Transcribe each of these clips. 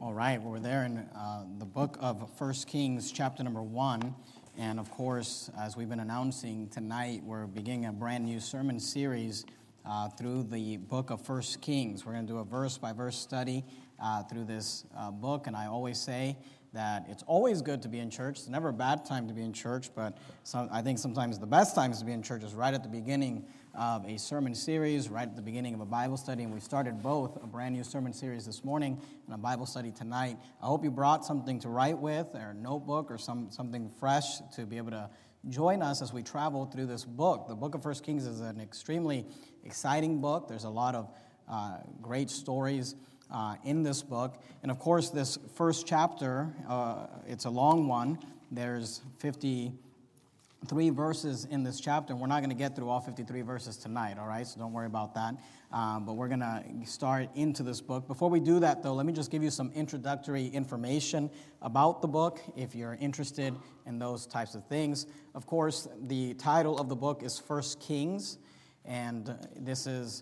All right, well, we're there in the book of 1 Kings, chapter number 1. And of course, as we've been announcing tonight, we're beginning a brand new sermon series through the book of 1 Kings. We're going to do a verse-by-verse study through this book. And I always say that it's always good to be in church. It's never a bad time to be in church, but I think sometimes the best times to be in church is right at the beginning of a sermon series, right at the beginning of a Bible study, and we started both a brand new sermon series this morning and a Bible study tonight. I hope you brought something to write with, or a notebook, or something fresh to be able to join us as we travel through this book. The book of 1 Kings is an extremely exciting book. There's a lot of great stories in this book, and of course, this first chapter, it's a long one. There's 53 verses in this chapter, and we're not going to get through all 53 verses tonight, all right? So don't worry about that. But we're going to start into this book. Before we do that, though, let me just give you some introductory information about the book, if you're interested in those types of things. Of course, the title of the book is 1 Kings, and this is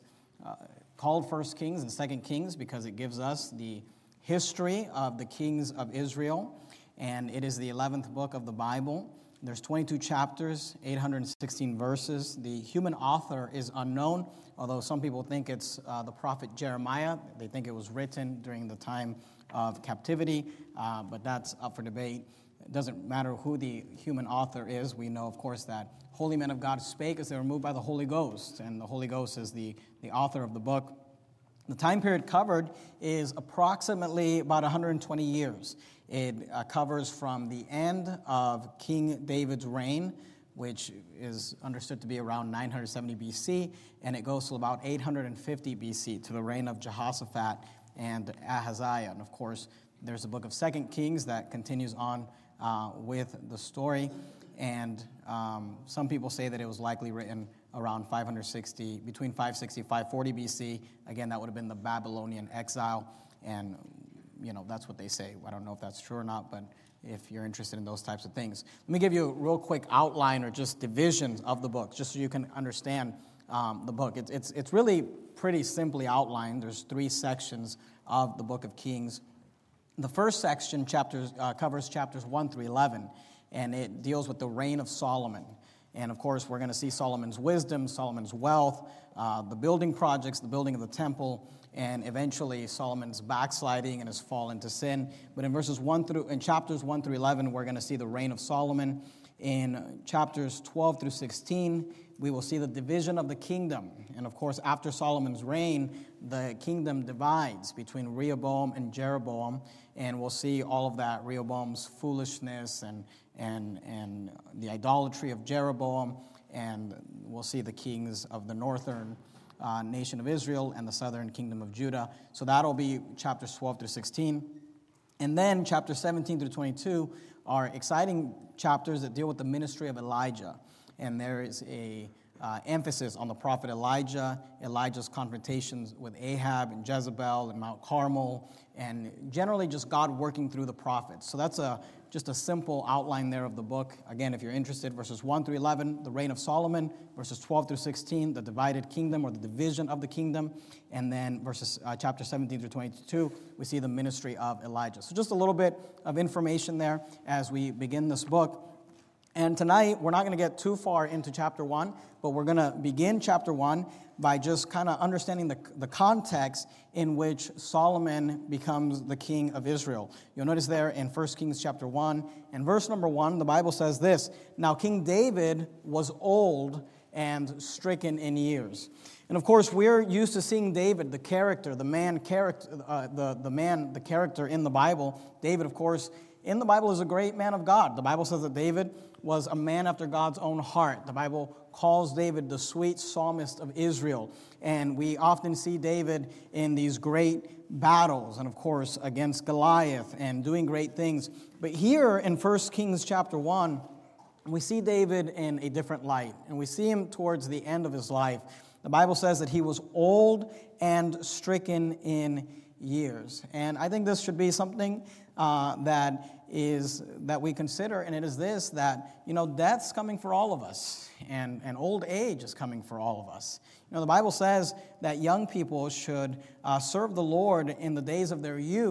called 1 Kings and 2 Kings because it gives us the history of the kings of Israel, and it is the 11th book of the Bible. There's 22 chapters, 816 verses. The human author is unknown, although some people think it's the prophet Jeremiah. They think it was written during the time of captivity, but that's up for debate. It doesn't matter who the human author is. We know, of course, that holy men of God spake as they were moved by the Holy Ghost, and the Holy Ghost is the author of the book. The time period covered is approximately about 120 years. It covers from the end of King David's reign, which is understood to be around 970 BC, and it goes to about 850 BC, to the reign of Jehoshaphat and Ahaziah. And of course, there's the book of 2 Kings that continues on with the story, and some people say that it was likely written around between 560 and 540 BC. Again, that would have been the Babylonian exile, and that's what they say. I don't know if that's true or not, but if you're interested in those types of things. Let me give you a real quick outline or just divisions of the book, just so you can understand the book. It's really pretty simply outlined. There's 3 sections of the book of Kings. The first section covers chapters 1 through 11, and it deals with the reign of Solomon. And of course, we're going to see Solomon's wisdom, Solomon's wealth, the building projects, the building of the temple, and eventually Solomon's backsliding and his fall into sin. But in chapters 1 through 11, we're going to see the reign of Solomon. In chapters 12 through 16, we will see the division of the kingdom. And of course, after Solomon's reign, the kingdom divides between Rehoboam and Jeroboam. And we'll see all of that, Rehoboam's foolishness and the idolatry of Jeroboam. And we'll see the kings of the northern nation of Israel and the southern kingdom of Judah. So that'll be chapters 12 through 16. And then chapters 17 through 22 are exciting chapters that deal with the ministry of Elijah. And there is a emphasis on the prophet Elijah, Elijah's confrontations with Ahab and Jezebel and Mount Carmel, and generally just God working through the prophets. So that's just a simple outline there of the book. Again, if you're interested, verses 1 through 11, the reign of Solomon, verses 12 through 16, the divided kingdom or the division of the kingdom, and then chapter 17 through 22, we see the ministry of Elijah. So just a little bit of information there as we begin this book. And tonight, we're not going to get too far into chapter 1, but we're going to begin chapter 1 by just kind of understanding the context in which Solomon becomes the king of Israel. You'll notice there in 1 Kings chapter 1, and verse number 1, the Bible says this: "Now King David was old and stricken in years." And of course, we're used to seeing David, the character in the Bible. David, of course, in the Bible is a great man of God. The Bible says that David was a man after God's own heart. The Bible calls David the sweet psalmist of Israel. And we often see David in these great battles, and of course against Goliath, and doing great things. But here in 1 Kings chapter 1, we see David in a different light, and we see him towards the end of his life. The Bible says that he was old and stricken in years. And I think this should be something that we consider, and it is this, that, death's coming for all of us, and old age is coming for all of us. The Bible says that young people should serve the Lord in the days of their youth,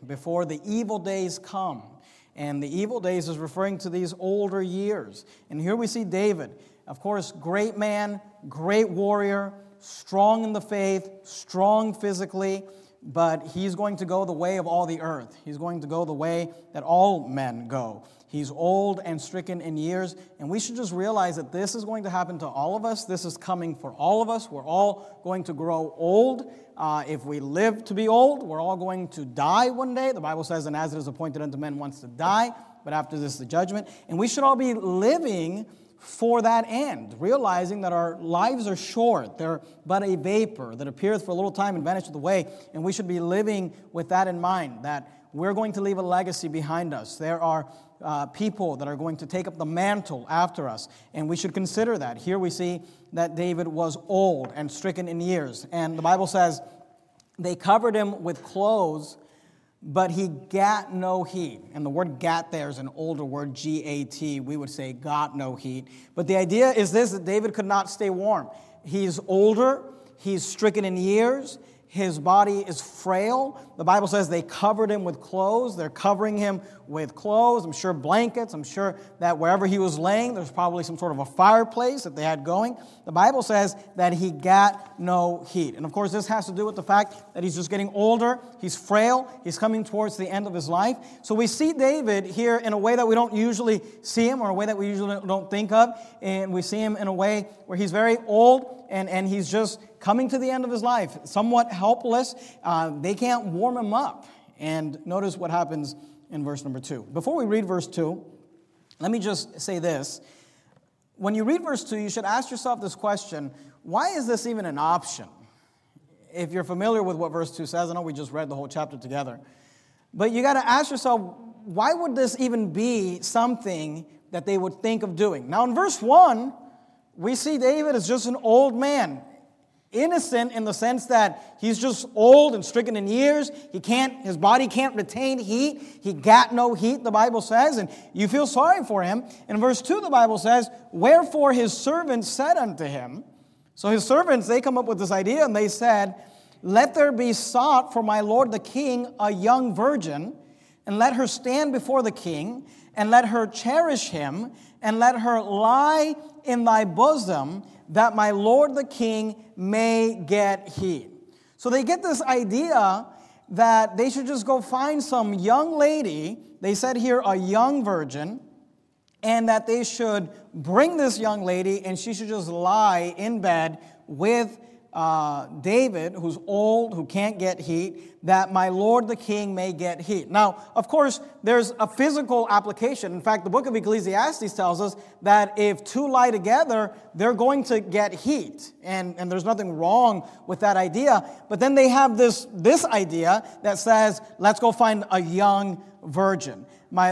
before the evil days come. And the evil days is referring to these older years. And here we see David, of course, great man, great warrior, strong in the faith, strong physically, but he's going to go the way of all the earth. He's going to go the way that all men go. He's old and stricken in years, and we should just realize that this is going to happen to all of us. This is coming for all of us. We're all going to grow old. If we live to be old, we're all going to die one day. The Bible says, and as it is appointed unto men once to die, but after this the judgment. And we should all be living for that end, realizing that our lives are short. They're but a vapor that appeareth for a little time and vanisheth away. And we should be living with that in mind, that we're going to leave a legacy behind us. There are people that are going to take up the mantle after us, and we should consider that. Here we see that David was old and stricken in years, and the Bible says they covered him with clothes, but he gat no heat. And the word gat there is an older word, G-A-T. We would say got no heat. But the idea is this, that David could not stay warm. He's older, he's stricken in years, his body is frail. The Bible says they covered him with clothes. They're covering him with clothes. I'm sure blankets. I'm sure that wherever he was laying, there's probably some sort of a fireplace that they had going. The Bible says that he got no heat. And of course, this has to do with the fact that he's just getting older. He's frail. He's coming towards the end of his life. So we see David here in a way that we don't usually see him, or a way that we usually don't think of. And we see him in a way where he's very old and he's just coming to the end of his life, somewhat helpless. They can't warm him up. And notice what happens in verse number 2. Before we read verse 2, let me just say this. When you read verse 2, you should ask yourself this question: why is this even an option? If you're familiar with what verse 2 says, I know we just read the whole chapter together, but you got to ask yourself, why would this even be something that they would think of doing? Now in verse 1, we see David as just an old man. Innocent in the sense that he's just old and stricken in years. His body can't retain heat. He got no heat, the Bible says, and you feel sorry for him. In verse 2, the Bible says, wherefore his servants said unto him. So his servants, they come up with this idea, and they said, let there be sought for my lord the king a young virgin, and let her stand before the king, and let her cherish him, and let her lie in thy bosom, that my lord the king may get heat. So they get this idea that they should just go find some young lady, they said here a young virgin, and that they should bring this young lady and she should just lie in bed with David, who's old, who can't get heat, that my lord the king may get heat. Now, of course, there's a physical application. In fact, the book of Ecclesiastes tells us that if two lie together, they're going to get heat. And there's nothing wrong with that idea. But then they have this idea that says, let's go find a young virgin.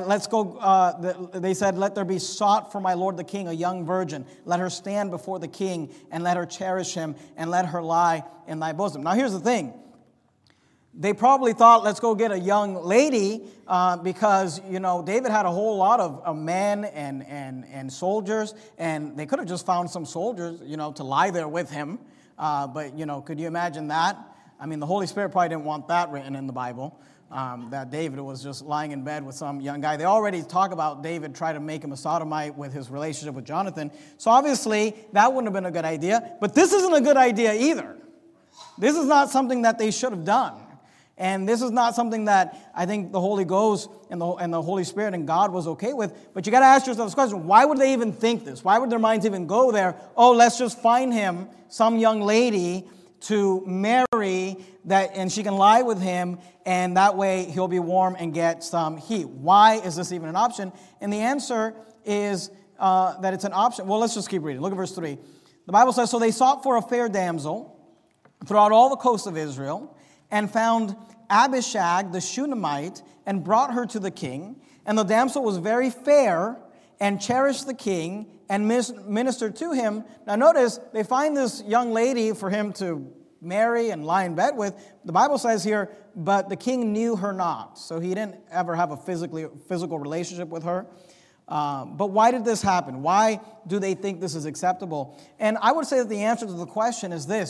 They said, let there be sought for my lord the king a young virgin. Let her stand before the king, and let her cherish him, and let her lie in thy bosom. Now here's the thing. They probably thought, let's go get a young lady, because, David had a whole lot of men and soldiers, and they could have just found some soldiers, to lie there with him. But, could you imagine that? I mean, the Holy Spirit probably didn't want that written in the Bible. That David was just lying in bed with some young guy. They already talk about David trying to make him a sodomite with his relationship with Jonathan. So obviously, that wouldn't have been a good idea. But this isn't a good idea either. This is not something that they should have done. And this is not something that I think the Holy Ghost and the Holy Spirit and God was okay with. But you got to ask yourself this question: why would they even think this? Why would their minds even go there? Oh, let's just find him some young lady to marry, that, and she can lie with him, and that way he'll be warm and get some heat. Why is this even an option? And the answer is that it's an option. Well, let's just keep reading. Look at verse 3. The Bible says, so they sought for a fair damsel throughout all the coasts of Israel, and found Abishag the Shunammite, and brought her to the king. And the damsel was very fair, and cherished the king, and ministered to him. Now notice, they find this young lady for him to marry and lie in bed with. The Bible says here, but the king knew her not. So he didn't ever have a physical relationship with her. But why did this happen? Why do they think this is acceptable? And I would say that the answer to the question is this: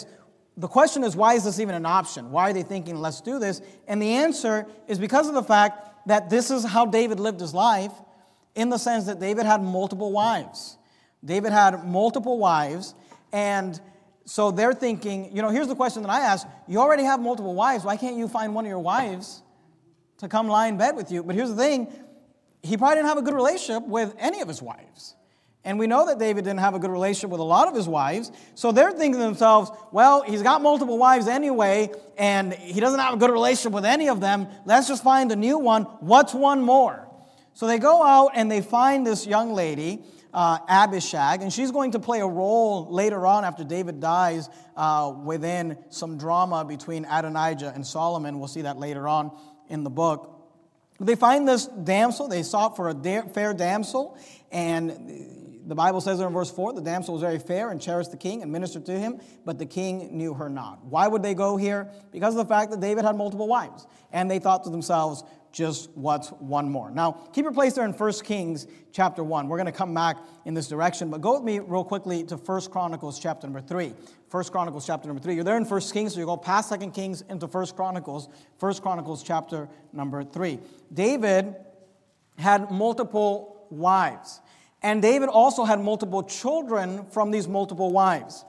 the question is, why is this even an option? Why are they thinking, let's do this? And the answer is because of the fact that this is how David lived his life, in the sense that David had multiple wives. David had multiple wives, and so they're thinking, here's the question that I ask. You already have multiple wives. Why can't you find one of your wives to come lie in bed with you? But here's the thing. He probably didn't have a good relationship with any of his wives. And we know that David didn't have a good relationship with a lot of his wives. So they're thinking to themselves, well, he's got multiple wives anyway, and he doesn't have a good relationship with any of them. Let's just find a new one. What's one more? So they go out and they find this young lady, Abishag, and she's going to play a role later on after David dies within some drama between Adonijah and Solomon. We'll see that later on in the book. They find this damsel. They sought for a fair damsel, and the Bible says in verse 4, the damsel was very fair and cherished the king and ministered to him, but the king knew her not. Why would they go here? Because of the fact that David had multiple wives, and they thought to themselves, just what's one more? Now, keep your place there in 1 Kings chapter 1. We're going to come back in this direction, but go with me real quickly to 1 Chronicles chapter number 3. 1 Chronicles chapter number 3. You're there in 1 Kings, so you go past 2 Kings into 1 Chronicles. 1 Chronicles chapter number 3. David had multiple wives, and David also had multiple children from these multiple wives.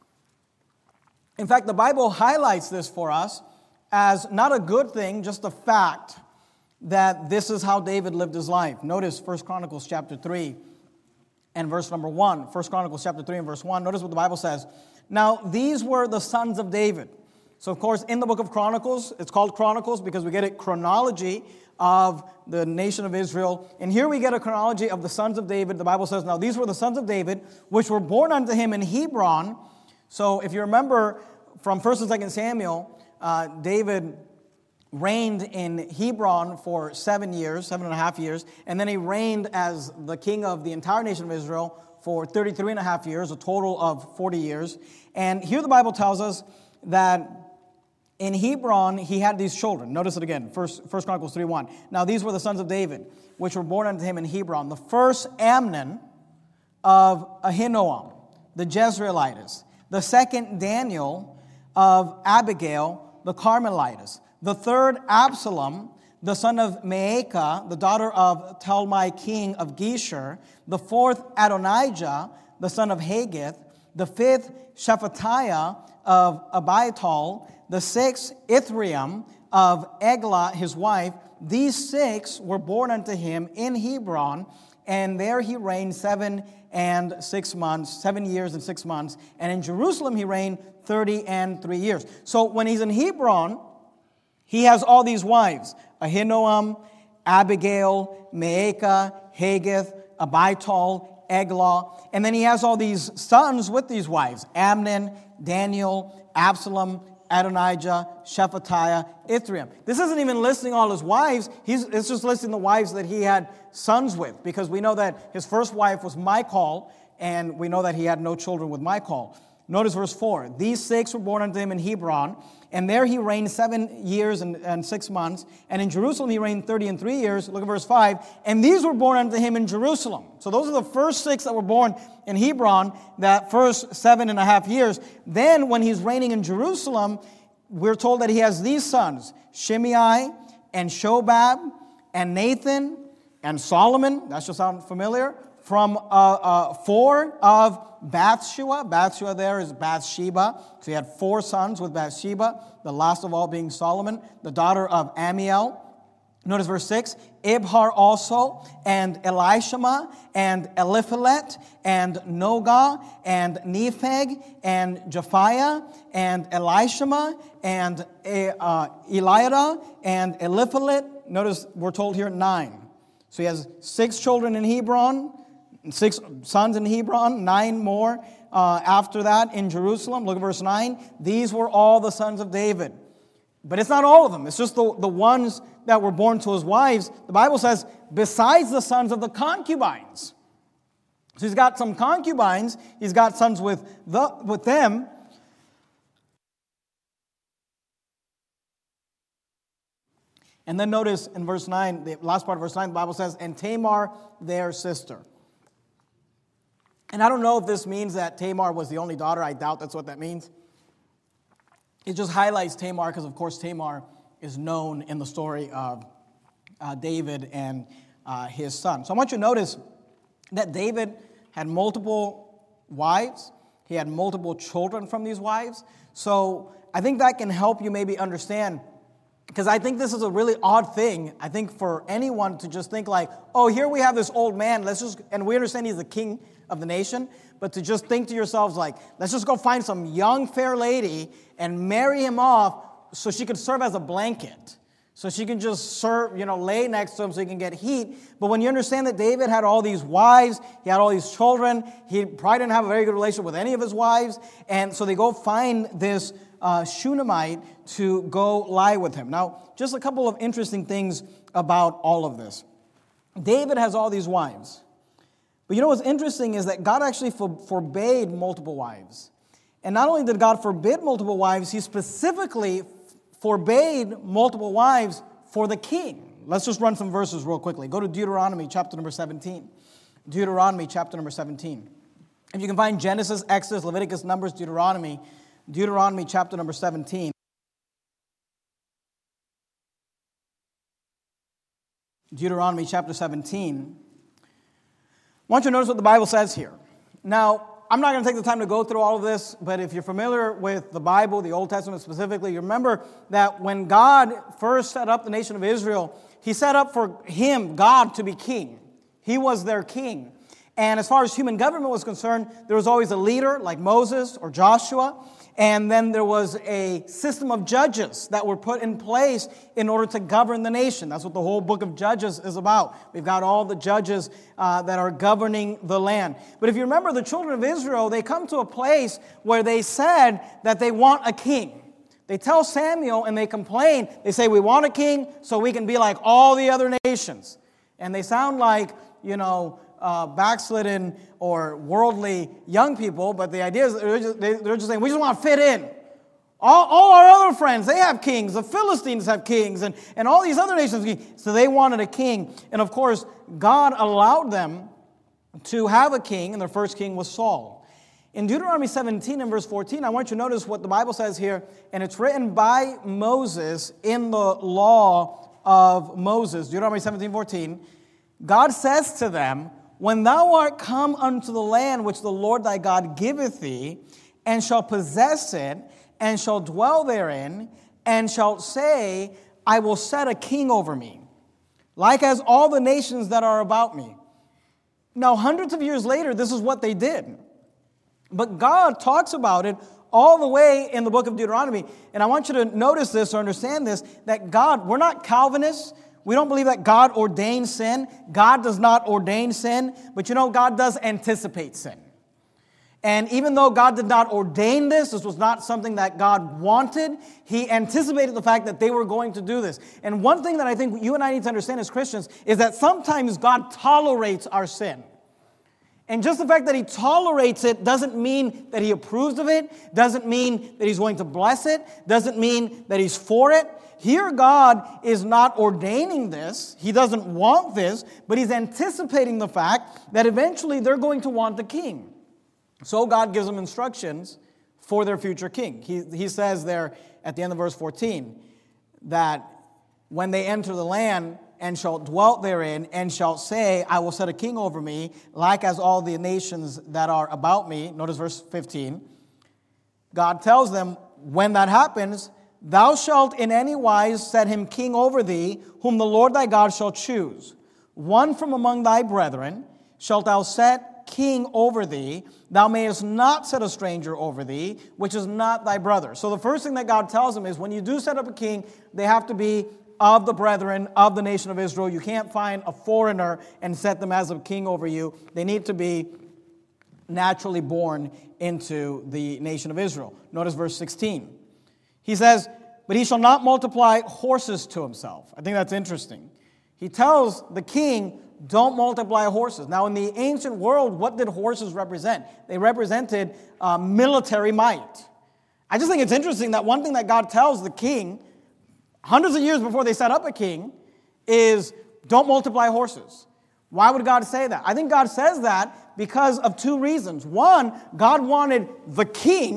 In fact, the Bible highlights this for us as not a good thing, just a fact that this is how David lived his life. Notice 1 Chronicles chapter 3 and verse number 1. 1 Chronicles chapter 3 and verse 1. Notice what the Bible says. Now, these were the sons of David. So, of course, in the book of Chronicles, it's called Chronicles because we get a chronology of the nation of Israel. And here we get a chronology of the sons of David. The Bible says, now these were the sons of David, which were born unto him in Hebron. So, if you remember from 1 and 2 Samuel, David reigned in Hebron for 7.5 years, and then he reigned as the king of the entire nation of Israel for 33.5 years, a total of 40 years. And here the Bible tells us that in Hebron he had these children. Notice it again, 1 Chronicles 3:1. Now these were the sons of David, which were born unto him in Hebron. The first Amnon of Ahinoam, the Jezreelitess. The second Daniel of Abigail, the Carmelitess. The third, Absalom, the son of Maacah, the daughter of Talmai, king of Geshur. The fourth, Adonijah, the son of Haggith. The fifth, Shephatiah of Abital. The sixth, Ithream of Eglah, his wife. These 6 were born unto him in Hebron, and there he reigned 7 years and 6 months. And in Jerusalem he reigned 30 years. So when he's in Hebron, he has all these wives, Ahinoam, Abigail, Maacah, Haggith, Abital, Eglah. And then he has all these sons with these wives, Amnon, Daniel, Absalom, Adonijah, Shephatiah, Ithream. This isn't even listing all his wives. It's just listing the wives that he had sons with, because we know that his first wife was Michal, and we know that he had no children with Michal. Notice verse 4. These 6 were born unto him in Hebron, and there he reigned 7 years and 6 months. And in Jerusalem he reigned 30 years. Look at verse 5. And these were born unto him in Jerusalem. So those are the first 6 that were born in Hebron, that first 7.5 years. Then when he's reigning in Jerusalem, we're told that he has these sons, Shimei and Shobab and Nathan and Solomon. That should sound familiar. From 4 of Bathsheba. Bathsheba there is Bathsheba. So he had 4 sons with Bathsheba, the last of all being Solomon, the daughter of Amiel. Notice verse 6. Ibhar also, and Elishama, and Eliphalet, and Nogah, and Nepheg, and Japhiah, and Elishama, and Eliada, and Eliphalet. Notice we're told here 9. So he has 6 children in Hebron, 6 sons in Hebron, 9 more after that in Jerusalem. Look at verse 9. These were all the sons of David. But it's not all of them. It's just the ones that were born to his wives. The Bible says, besides the sons of the concubines. So he's got some concubines. He's got sons with them. And then notice in verse 9, the last part of verse 9, the Bible says, and Tamar, their sister. And I don't know if this means that Tamar was the only daughter. I doubt that's what that means. it just highlights Tamar because, of course, Tamar is known in the story of David and his son. So I want you to notice that David had multiple wives. He had multiple children from these wives. So I think that can help you maybe understand, because I think this is a really odd thing, I think, for anyone to just think like, oh, here we have this old man, and we understand he's the king of the nation, but to just think to yourselves like, let's just go find some young, fair lady and marry him off so she could serve as a blanket. So she can just serve, lay next to him so he can get heat. But when you understand that David had all these wives, he had all these children, he probably didn't have a very good relationship with any of his wives, and so they go find this Shunammite to go lie with him. Now, just a couple of interesting things about all of this. David has all these wives. But what's interesting is that God actually forbade multiple wives. And not only did God forbid multiple wives, he specifically forbade multiple wives for the king. Let's just run some verses real quickly. Go to Deuteronomy chapter number 17. Deuteronomy chapter number 17. If you can find Genesis, Exodus, Leviticus, Numbers, Deuteronomy chapter number 17. Deuteronomy chapter 17. I want you to notice what the Bible says here. Now, I'm not going to take the time to go through all of this, but if you're familiar with the Bible, the Old Testament specifically, you remember that when God first set up the nation of Israel, he set up for him, God, to be king. He was their king. And as far as human government was concerned, there was always a leader like Moses or Joshua. And then there was a system of judges that were put in place in order to govern the nation. That's what the whole book of Judges is about. We've got all the judges that are governing the land. But if you remember, the children of Israel, they come to a place where they said that they want a king. They tell Samuel and they complain. They say, we want a king so we can be like all the other nations. And they sound like, backslidden or worldly young people, but the idea is they're just saying, we just want to fit in. All our other friends, they have kings. The Philistines have kings, and all these other nations have kings. So they wanted a king. And of course, God allowed them to have a king, and their first king was Saul. In Deuteronomy 17 and verse 14, I want you to notice what the Bible says here, and it's written by Moses in the law of Moses. Deuteronomy 17:14. God says to them, when thou art come unto the land which the Lord thy God giveth thee, and shall possess it, and shall dwell therein, and shalt say, I will set a king over me, like as all the nations that are about me. Now, hundreds of years later, this is what they did. But God talks about it all the way in the book of Deuteronomy. And I want you to notice this or understand this, that God, we're not Calvinists. We don't believe that God ordains sin. God does not ordain sin. But God does anticipate sin. And even though God did not ordain this was not something that God wanted, he anticipated the fact that they were going to do this. And one thing that I think you and I need to understand as Christians is that sometimes God tolerates our sin. And just the fact that he tolerates it doesn't mean that he approves of it, doesn't mean that he's going to bless it, doesn't mean that he's for it. Here God is not ordaining this, he doesn't want this, but he's anticipating the fact that eventually they're going to want the king. So God gives them instructions for their future king. He says there at the end of verse 14 that when they enter the land and shall dwell therein and shall say, I will set a king over me, like as all the nations that are about me. Notice verse 15. God tells them, when that happens, thou shalt in any wise set him king over thee, whom the Lord thy God shall choose. One from among thy brethren shalt thou set king over thee. Thou mayest not set a stranger over thee, which is not thy brother. So the first thing that God tells him is when you do set up a king, they have to be of the brethren of the nation of Israel. You can't find a foreigner and set them as a king over you. They need to be naturally born into the nation of Israel. Notice verse 16. He says, but he shall not multiply horses to himself. I think that's interesting. He tells the king, don't multiply horses. Now, in the ancient world, what did horses represent? They represented military might. I just think it's interesting that one thing that God tells the king, hundreds of years before they set up a king, is don't multiply horses. Why would God say that? I think God says that because of two reasons. One, God wanted the king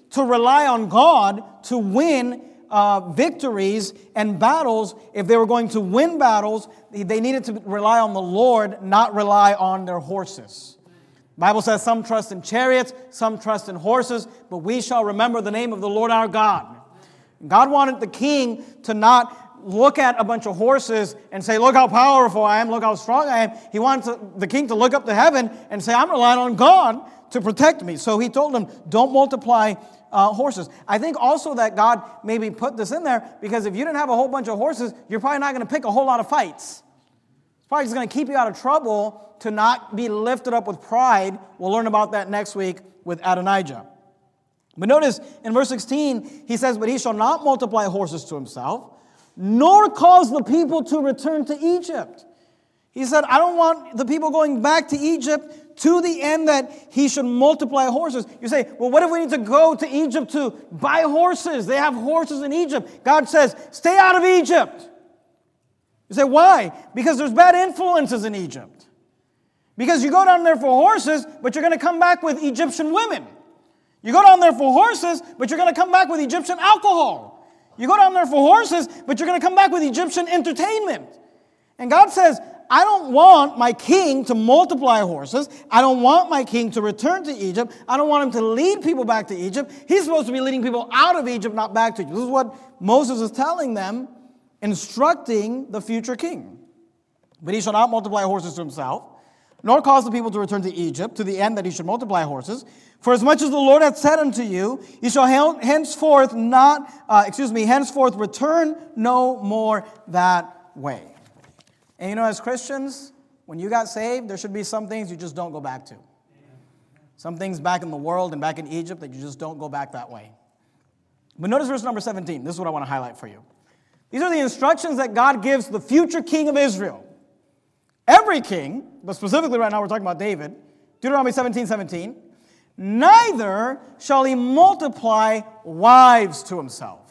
to rely on God to win victories and battles. If they were going to win battles, they needed to rely on the Lord, not rely on their horses. The Bible says some trust in chariots, some trust in horses, but we shall remember the name of the Lord our God. God wanted the king to not look at a bunch of horses and say, look how powerful I am, look how strong I am. He wanted the king to look up to heaven and say, I'm relying on God to protect me. So he told him, don't multiply horses. I think also that God maybe put this in there because if you didn't have a whole bunch of horses, you're probably not going to pick a whole lot of fights. It's probably just going to keep you out of trouble to not be lifted up with pride. We'll learn about that next week with Adonijah. But notice in verse 16, he says, but he shall not multiply horses to himself, nor cause the people to return to Egypt. He said, I don't want the people going back to Egypt to the end that he should multiply horses. You say, well, what if we need to go to Egypt to buy horses? They have horses in Egypt. God says, stay out of Egypt. You say, why? Because there's bad influences in Egypt. Because you go down there for horses, but you're going to come back with Egyptian women. You go down there for horses, but you're going to come back with Egyptian alcohol. You go down there for horses, but you're going to come back with Egyptian entertainment. And God says, I don't want my king to multiply horses. I don't want my king to return to Egypt. I don't want him to lead people back to Egypt. He's supposed to be leading people out of Egypt, not back to Egypt. This is what Moses is telling them, instructing the future king. But he shall not multiply horses to himself, nor cause the people to return to Egypt, to the end that he should multiply horses. For as much as the Lord hath said unto you, you shall henceforth return no more that way. And you know, as Christians, when you got saved, there should be some things you just don't go back to. Some things back in the world and back in Egypt that you just don't go back that way. But notice verse number 17. This is what I want to highlight for you. These are the instructions that God gives the future king of Israel. Every king, but specifically right now we're talking about David, Deuteronomy 17:17, neither shall he multiply wives to himself.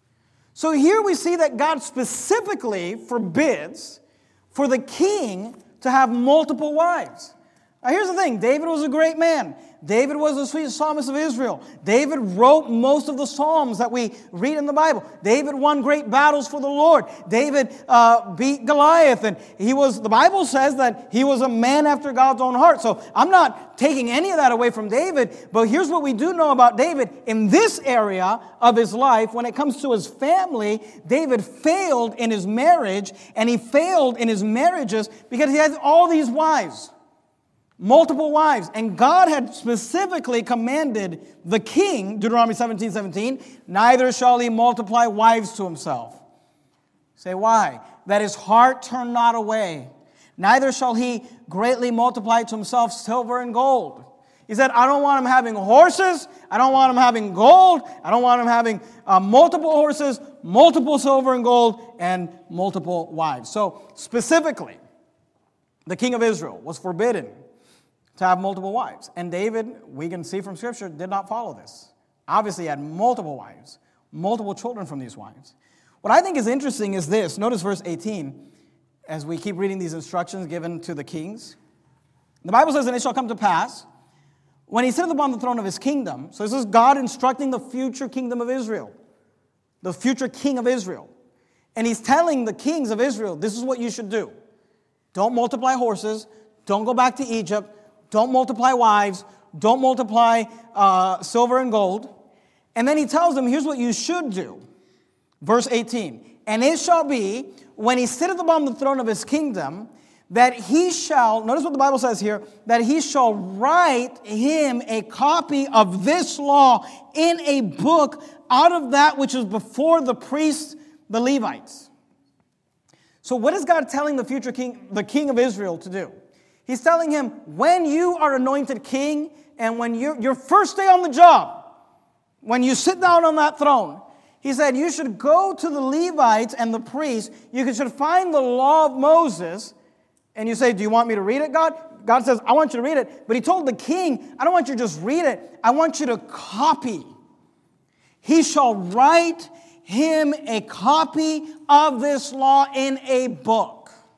So here we see that God specifically forbids for the king to have multiple wives. Now here's the thing, David was a great man. David was the sweet psalmist of Israel. David wrote most of the psalms that we read in the Bible. David won great battles for the Lord. David beat Goliath, and the Bible says that he was a man after God's own heart. So I'm not taking any of that away from David, but here's what we do know about David. In this area of his life, when it comes to his family, David failed in his marriage, and he failed in his marriages because he had all these wives. Multiple wives. And God had specifically commanded the king, Deuteronomy 17:17, neither shall he multiply wives to himself. Say, why? That his heart turn not away. Neither shall he greatly multiply to himself silver and gold. He said, I don't want him having horses. I don't want him having gold. I don't want him having multiple horses, multiple silver and gold, and multiple wives. So specifically, the king of Israel was forbidden to have multiple wives. And David, we can see from Scripture, did not follow this. Obviously, he had multiple wives, multiple children from these wives. What I think is interesting is this. Notice verse 18, as we keep reading these instructions given to the kings. The Bible says, and it shall come to pass, when he sitteth upon the throne of his kingdom. So this is God instructing the future kingdom of Israel, the future king of Israel. And he's telling the kings of Israel, this is what you should do. Don't multiply horses. Don't go back to Egypt. Don't multiply wives. Don't multiply silver and gold. And then he tells them, here's what you should do. Verse 18. And it shall be, when he sitteth upon the throne of his kingdom, that he shall, notice what the Bible says here, that he shall write him a copy of this law in a book out of that which is before the priests, the Levites. So what is God telling the future king, the king of Israel, to do? He's telling him, when you are anointed king and when your first day on the job, when you sit down on that throne, he said you should go to the Levites and the priests. You should find the law of Moses. And you say, do you want me to read it, God? God says, I want you to read it. But he told the king, I don't want you to just read it. I want you to copy. He shall write him a copy of this law in a book.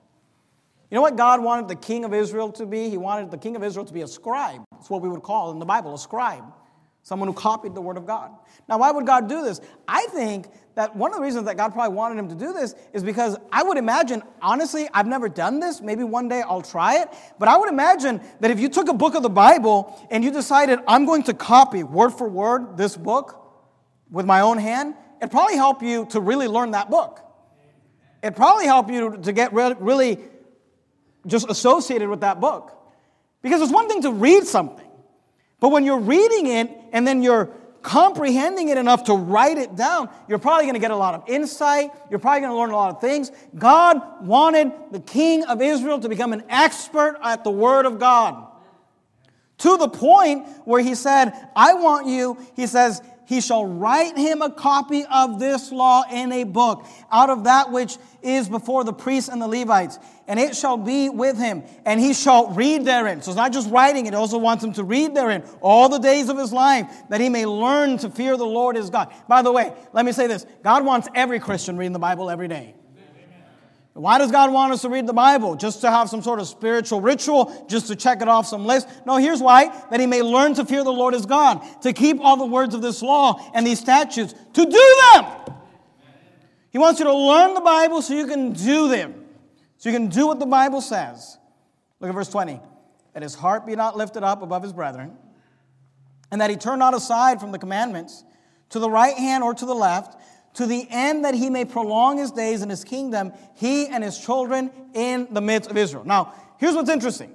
You know what God wanted the king of Israel to be? He wanted the king of Israel to be a scribe. That's what we would call in the Bible, a scribe. someone who copied the Word of God. Now, why would God do this? I think that one of the reasons that God probably wanted him to do this is because I would imagine, honestly, I've never done this. Maybe one day I'll try it. But I would imagine that if you took a book of the Bible and you decided, I'm going to copy word for word this book with my own hand, it'd probably help you to really learn that book. It'd probably help you to get really just associated with that book. Because it's one thing to read something, but when you're reading it and then you're comprehending it enough to write it down, you're probably going to get a lot of insight. You're probably going to learn a lot of things. God wanted the king of Israel to become an expert at the Word of God. To the point where he said, I want you, he says, he shall write him a copy of this law in a book, out of that which is before the priests and the Levites. And it shall be with him, and he shall read therein. So it's not just writing, it also wants him to read therein all the days of his life, that he may learn to fear the Lord his God. By the way, let me say this. God wants every Christian reading the Bible every day. Why does God want us to read the Bible? Just to have some sort of spiritual ritual, just to check it off some list? No, here's why. That he may learn to fear the Lord his God, to keep all the words of this law and these statutes, to do them. He wants you to learn the Bible so you can do them. So you can do what the Bible says. Look at verse 20. That his heart be not lifted up above his brethren, and that he turn not aside from the commandments to the right hand or to the left, to the end that he may prolong his days in his kingdom, he and his children in the midst of Israel. Now, here's what's interesting.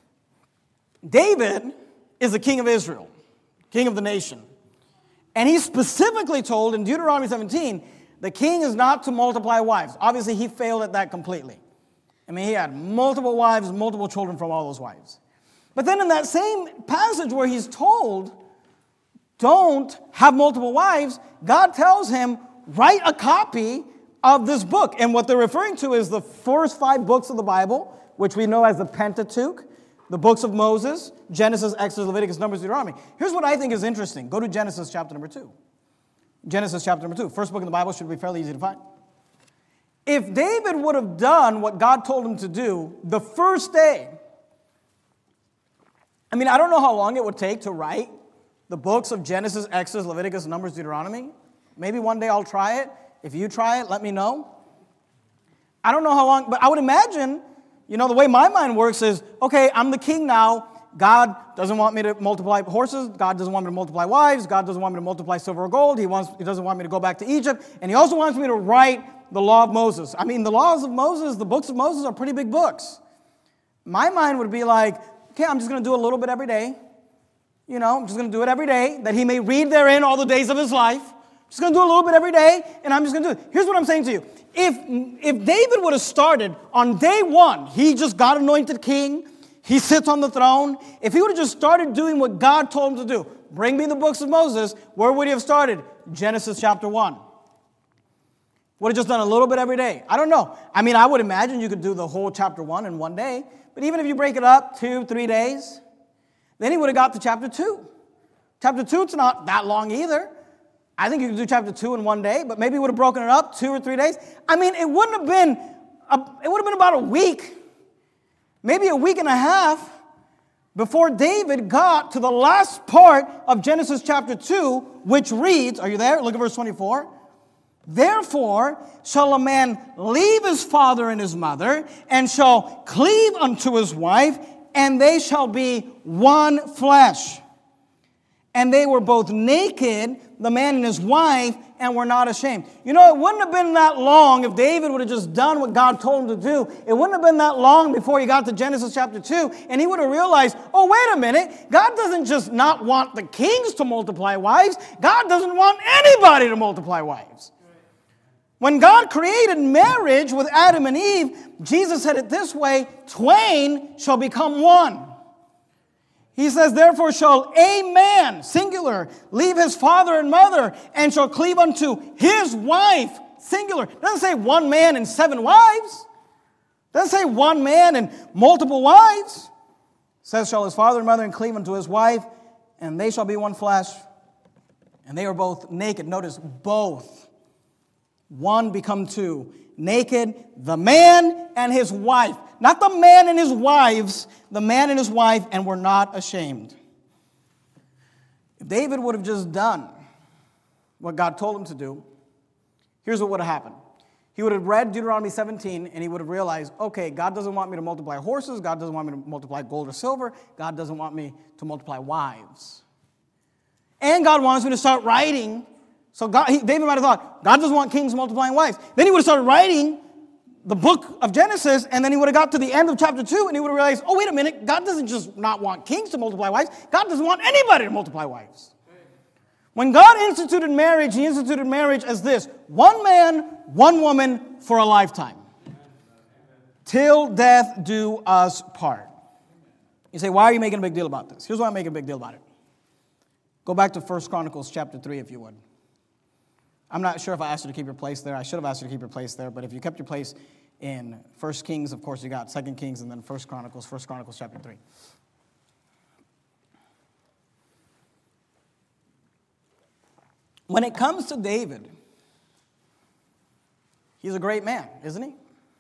David is the king of Israel, king of the nation. And he's specifically told in Deuteronomy 17, the king is not to multiply wives. Obviously, he failed at that completely. I mean, he had multiple wives, multiple children from all those wives. But then in that same passage where he's told, don't have multiple wives, God tells him, write a copy of this book. And what they're referring to is the first 5 books of the Bible, which we know as the Pentateuch, the books of Moses, Genesis, Exodus, Leviticus, Numbers, Deuteronomy. Here's what I think is interesting. Go to Genesis chapter number 2. Genesis chapter number 2. First book in the Bible should be fairly easy to find. If David would have done what God told him to do the first day, I mean, I don't know how long it would take to write the books of Genesis, Exodus, Leviticus, Numbers, Deuteronomy. Maybe one day I'll try it. If you try it, let me know. I don't know how long, but I would imagine, the way my mind works is, okay, I'm the king now. God doesn't want me to multiply horses. God doesn't want me to multiply wives. God doesn't want me to multiply silver or gold. He doesn't want me to go back to Egypt. And he also wants me to write the law of Moses. I mean, the laws of Moses, the books of Moses are pretty big books. My mind would be like, okay, I'm just going to do a little bit every day. I'm just going to do it every day, that he may read therein all the days of his life. Just going to do a little bit every day, and I'm just going to do it. Here's what I'm saying to you. If David would have started on day 1, he just got anointed king, he sits on the throne. If he would have just started doing what God told him to do, bring me the books of Moses, where would he have started? Genesis chapter 1. Would have just done a little bit every day. I don't know. I mean, I would imagine you could do the whole chapter 1 in one day, but even if you break it up 2-3 days, then he would have got to chapter 2. Chapter 2, it's not that long either. I think you could do chapter 2 in one day, but maybe he would have broken it up 2 or 3 days. I mean, it would have been about a week, maybe a week and a half, before David got to the last part of Genesis chapter 2, which reads, are you there? Look at verse 24. Therefore shall a man leave his father and his mother, and shall cleave unto his wife, and they shall be one flesh. And they were both naked, the man and his wife, and were not ashamed. It wouldn't have been that long if David would have just done what God told him to do. It wouldn't have been that long before he got to Genesis chapter 2, and he would have realized, oh, wait a minute, God doesn't just not want the kings to multiply wives. God doesn't want anybody to multiply wives. When God created marriage with Adam and Eve, Jesus said it this way, twain shall become one. He says, therefore shall a man, singular, leave his father and mother, and shall cleave unto his wife, singular. It doesn't say one man and 7 wives. It doesn't say one man and multiple wives. It says, shall his father and mother and cleave unto his wife, and they shall be one flesh. And they are both naked. Notice, both. One become 2. Naked, the man and his wife. Not the man and his wives, the man and his wife, and were not ashamed. if David would have just done what God told him to do, here's what would have happened. He would have read Deuteronomy 17, and he would have realized, okay, God doesn't want me to multiply horses. God doesn't want me to multiply gold or silver. God doesn't want me to multiply wives. And God wants me to start writing. So David might have thought, God doesn't want kings multiplying wives. Then he would have started writing the book of Genesis, and then he would have got to the end of chapter 2, and he would have realized, oh, wait a minute, God doesn't just not want kings to multiply wives. God doesn't want anybody to multiply wives. When God instituted marriage, he instituted marriage as this: one man, one woman for a lifetime. Till death do us part. You say, why are you making a big deal about this? Here's why I'm making a big deal about it. Go back to 1 Chronicles chapter 3, if you would. I'm not sure if I asked you to keep your place there. I should have asked you to keep your place there, but if you kept your place in 1 Kings, of course, you got 2 Kings and then 1 Chronicles chapter 3. When it comes to David, he's a great man, isn't he?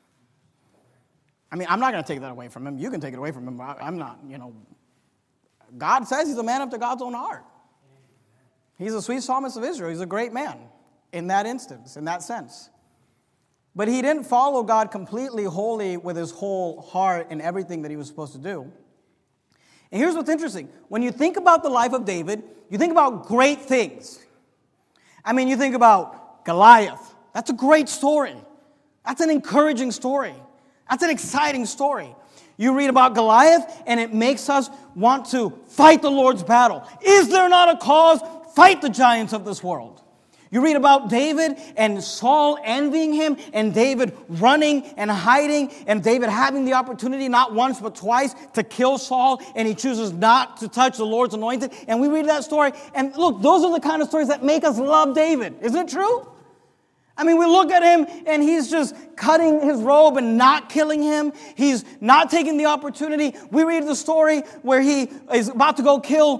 I mean, I'm not going to take that away from him. You can take it away from him. I'm not, God says he's a man after God's own heart. He's a sweet psalmist of Israel. He's a great man in that instance, in that sense. But he didn't follow God completely wholly with his whole heart and everything that he was supposed to do. And here's what's interesting. When you think about the life of David, you think about great things. I mean, you think about Goliath. That's a great story. That's an encouraging story. That's an exciting story. You read about Goliath, and it makes us want to fight the Lord's battle. Is there not a cause? Fight the giants of this world. You read about David and Saul envying him, and David running and hiding, and David having the opportunity not once but twice to kill Saul, and he chooses not to touch the Lord's anointed. And we read that story, and look, those are the kind of stories that make us love David. Isn't it true? I mean, we look at him, and he's just cutting his robe and not killing him. He's not taking the opportunity. We read the story where he is about to go kill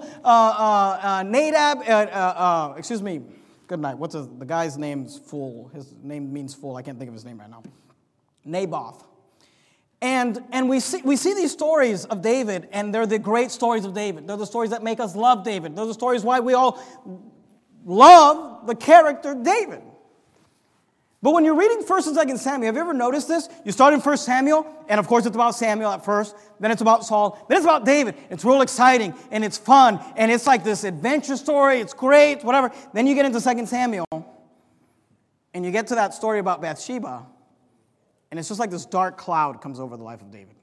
Nadab, good night. What's the guy's name's fool? His name means fool. I can't think of his name right now. Naboth. And we see these stories of David, and they're the great stories of David. They're the stories that make us love David. They're the stories why we all love the character David. But when you're reading 1 and 2 Samuel, have you ever noticed this? You start in 1 Samuel, and of course it's about Samuel at first, then it's about Saul, then it's about David. It's real exciting, and it's fun, and it's like this adventure story, it's great, whatever. Then you get into 2 Samuel, and you get to that story about Bathsheba, and it's just like this dark cloud comes over the life of David.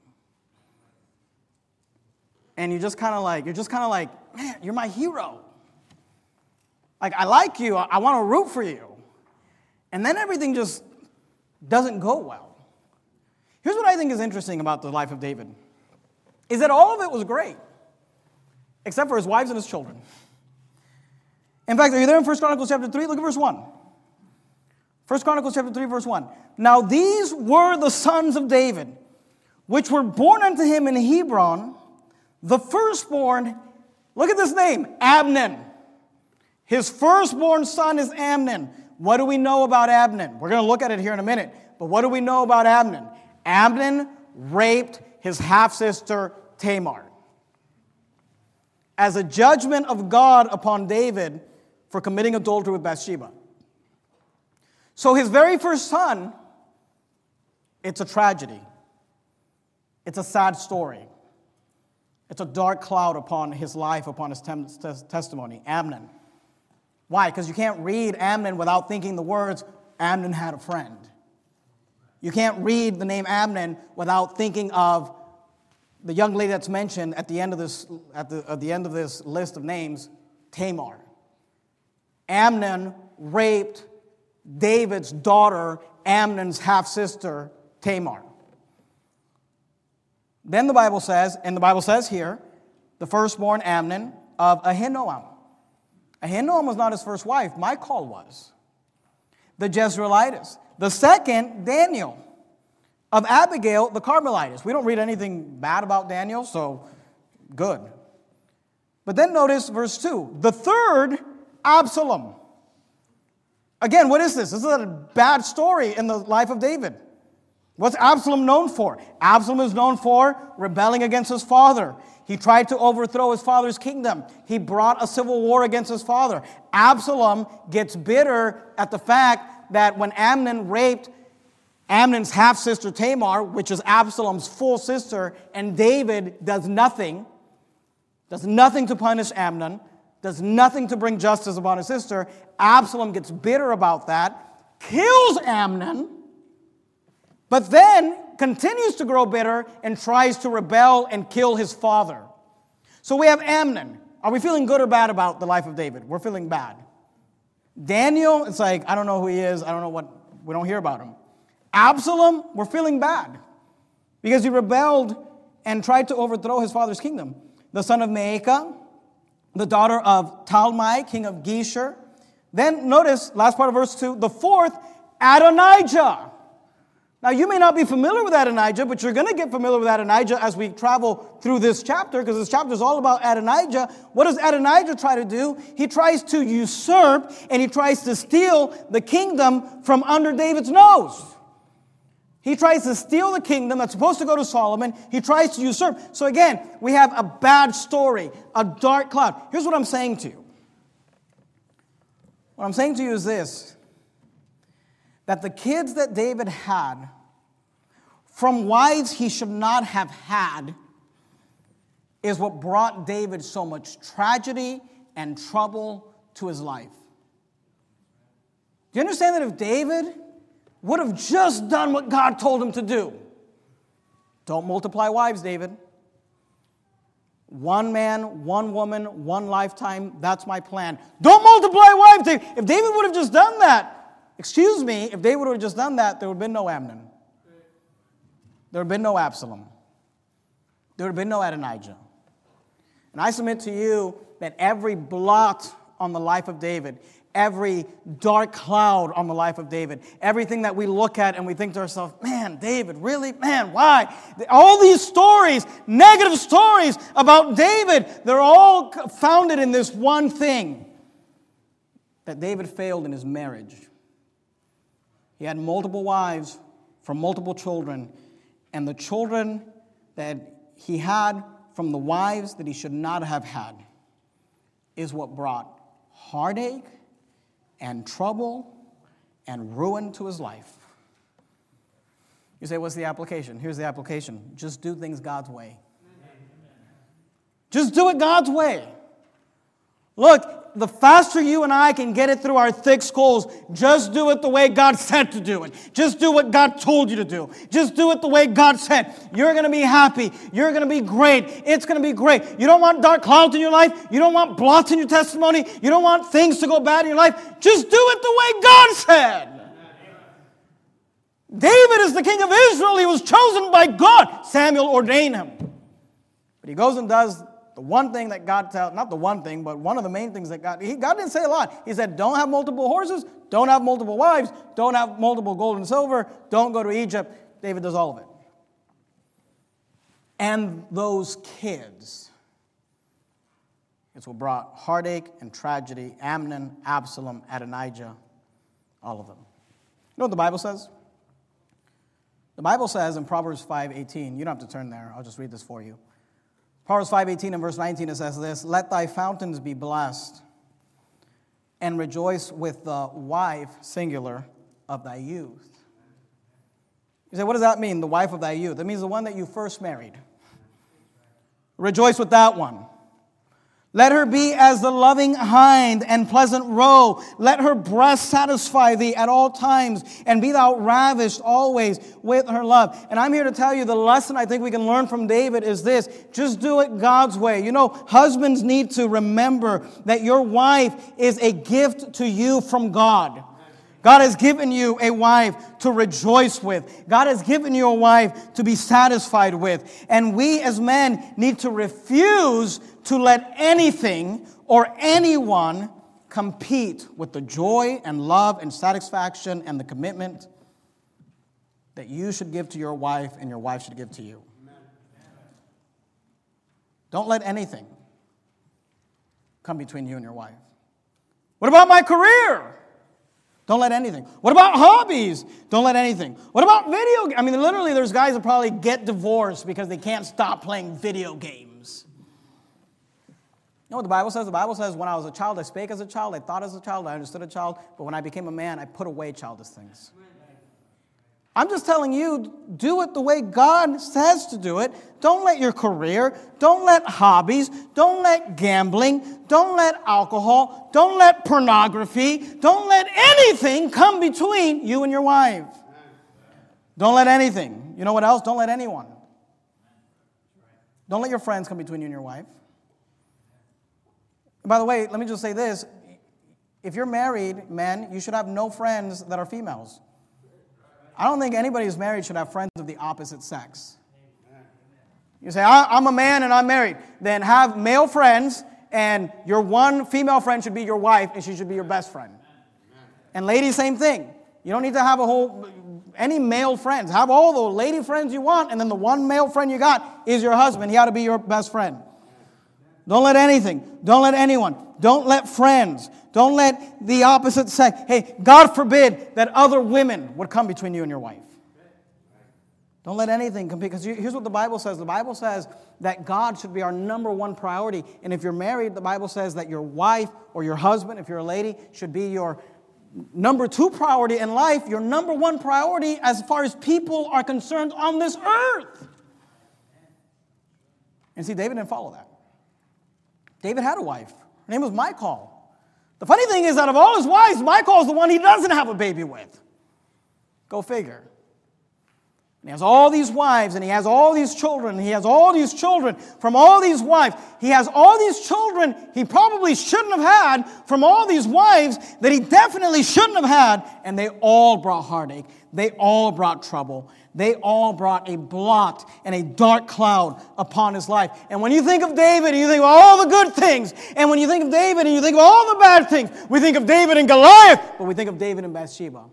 And you're just kind of like, man, you're my hero. Like, I like you, I want to root for you. And then everything just doesn't go well. Here's what I think is interesting about the life of David, is that all of it was great, except for his wives and his children. In fact, are you there in 1 Chronicles chapter 3? Look at verse 1. 1 Chronicles chapter 3, verse 1. Now these were the sons of David, which were born unto him in Hebron, the firstborn, look at this name, Amnon. His firstborn son is Amnon. What do we know about Amnon? We're going to look at it here in a minute. But what do we know about Amnon? Amnon raped his half-sister Tamar as a judgment of God upon David for committing adultery with Bathsheba. So his very first son, it's a tragedy. It's a sad story. It's a dark cloud upon his life, upon his testimony. Amnon. Why? Because you can't read Amnon without thinking the words, Amnon had a friend. You can't read the name Amnon without thinking of the young lady that's mentioned at the end of this, at the end of this list of names, Tamar. Amnon raped David's daughter, Amnon's half-sister, Tamar. Then the Bible says, and the Bible says here, the firstborn Amnon of Ahinoam. Ahinoam was not his first wife. Michal was. The Jezreelitess. The second, Daniel of Abigail, the Carmelitess. We don't read anything bad about Daniel, so good. But then notice verse 2. The third, Absalom. Again, what is this? This is a bad story in the life of David. What's Absalom known for? Absalom is known for rebelling against his father. He tried to overthrow his father's kingdom. He brought a civil war against his father. Absalom gets bitter at the fact that when Amnon raped Amnon's half-sister Tamar, which is Absalom's full sister, and David does nothing to punish Amnon, does nothing to bring justice upon his sister, Absalom gets bitter about that, kills Amnon, but then continues to grow bitter and tries to rebel and kill his father. So we have Amnon. Are we feeling good or bad about the life of David? We're feeling bad. Daniel, it's like, I don't know who he is. I don't know we don't hear about him. Absalom, we're feeling bad because he rebelled and tried to overthrow his father's kingdom. The son of Maacah, the daughter of Talmai, king of Geshur. Then notice, last part of verse 2, the fourth, Adonijah. Now, you may not be familiar with Adonijah, but you're going to get familiar with Adonijah as we travel through this chapter, because this chapter is all about Adonijah. What does Adonijah try to do? He tries to usurp, and he tries to steal the kingdom from under David's nose. He tries to steal the kingdom that's supposed to go to Solomon. He tries to usurp. So again, we have a bad story, a dark cloud. Here's what I'm saying to you. What I'm saying to you is this, that the kids that David had from wives he should not have had is what brought David so much tragedy and trouble to his life. Do you understand that if David would have just done what God told him to do? Don't multiply wives, David. One man, one woman, one lifetime, that's my plan. Don't multiply wives, David. If David would have just done that, if David would have just done that, there would have been no Amnon. There would have been no Absalom. There would have been no Adonijah. And I submit to you that every blot on the life of David, every dark cloud on the life of David, everything that we look at and we think to ourselves, man, David, really? Man, why? All these stories, negative stories about David, they're all founded in this one thing, that David failed in his marriage. He had multiple wives from multiple children, and the children that he had from the wives that he should not have had is what brought heartache and trouble and ruin to his life. You say, what's the application? Here's the application. Just do things God's way. Just do it God's way. Look, the faster you and I can get it through our thick skulls, just do it the way God said to do it. Just do what God told you to do. Just do it the way God said. You're going to be happy. You're going to be great. It's going to be great. You don't want dark clouds in your life. You don't want blots in your testimony. You don't want things to go bad in your life. Just do it the way God said. David is the king of Israel. He was chosen by God. Samuel ordained him. But he goes and does the one thing that God tells, not the one thing, but one of the main things that God didn't say a lot. He said, don't have multiple horses, don't have multiple wives, don't have multiple gold and silver, don't go to Egypt. David does all of it. And those kids, it's what brought heartache and tragedy, Amnon, Absalom, Adonijah, all of them. You know what the Bible says? The Bible says in Proverbs 5:18, you don't have to turn there, I'll just read this for you. Proverbs 5:18 and verse 19, it says this, let thy fountains be blessed, and rejoice with the wife, singular, of thy youth. You say, what does that mean, the wife of thy youth? It means the one that you first married. Rejoice with that one. Let her be as the loving hind and pleasant roe. Let her breast satisfy thee at all times, and be thou ravished always with her love. And I'm here to tell you the lesson I think we can learn from David is this. Just do it God's way. You know, husbands need to remember that your wife is a gift to you from God. God has given you a wife to rejoice with. God has given you a wife to be satisfied with. And we as men need to refuse to let anything or anyone compete with the joy and love and satisfaction and the commitment that you should give to your wife and your wife should give to you. Don't let anything come between you and your wife. What about my career? Don't let anything. What about hobbies? Don't let anything. What about video? I mean, literally, there's guys that probably get divorced because they can't stop playing video games. You know what the Bible says? The Bible says, when I was a child, I spake as a child, I thought as a child, I understood a child, but when I became a man, I put away childish things. I'm just telling you, do it the way God says to do it. Don't let your career, don't let hobbies, don't let gambling, don't let alcohol, don't let pornography, don't let anything come between you and your wife. Don't let anything. You know what else? Don't let anyone. Don't let your friends come between you and your wife. By the way, let me just say this. If you're married, men, you should have no friends that are females. I don't think anybody who's married should have friends of the opposite sex. You say, I'm a man and I'm married. Then have male friends, and your one female friend should be your wife, and she should be your best friend. And ladies, same thing. You don't need to have any male friends. Have all the lady friends you want, and then the one male friend you got is your husband. He ought to be your best friend. Don't let anything. Don't let anyone. Don't let friends. Don't let the opposite sex. Hey, God forbid that other women would come between you and your wife. Don't let anything come, because here's what the Bible says. The Bible says that God should be our number one priority. And if you're married, the Bible says that your wife or your husband, if you're a lady, should be your number two priority in life, your number one priority as far as people are concerned on this earth. And see, David didn't follow that. David had a wife. Her name was Michal. The funny thing is, out of all his wives, Michal is the one he doesn't have a baby with. Go figure. And he has all these wives, and he has all these children, and he has all these children from all these wives. He has all these children he probably shouldn't have had from all these wives that he definitely shouldn't have had, and they all brought heartache. They all brought trouble. They all brought a blot and a dark cloud upon his life. And when you think of David, you think of all the good things. And when you think of David and you think of all the bad things, we think of David and Goliath, but we think of David and Bathsheba.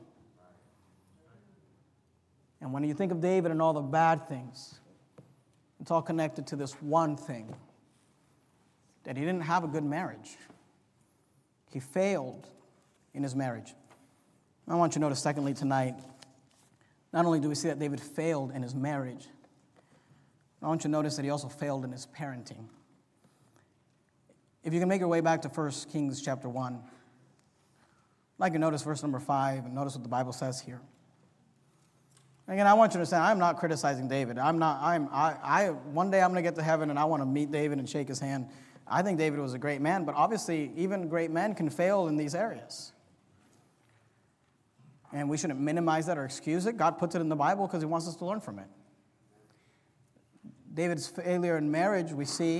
And when you think of David and all the bad things, it's all connected to this one thing, that he didn't have a good marriage. He failed in his marriage. I want you to notice, secondly, tonight, not only do we see that David failed in his marriage, I want you to notice that he also failed in his parenting. If you can make your way back to 1 Kings chapter 1, I'd like you to notice verse number 5, and notice what the Bible says here. Again, I want you to understand, I'm not criticizing David. One day I'm going to get to heaven and I want to meet David and shake his hand. I think David was a great man, but obviously even great men can fail in these areas. And we shouldn't minimize that or excuse it. God puts it in the Bible because he wants us to learn from it. David's failure in marriage, we see.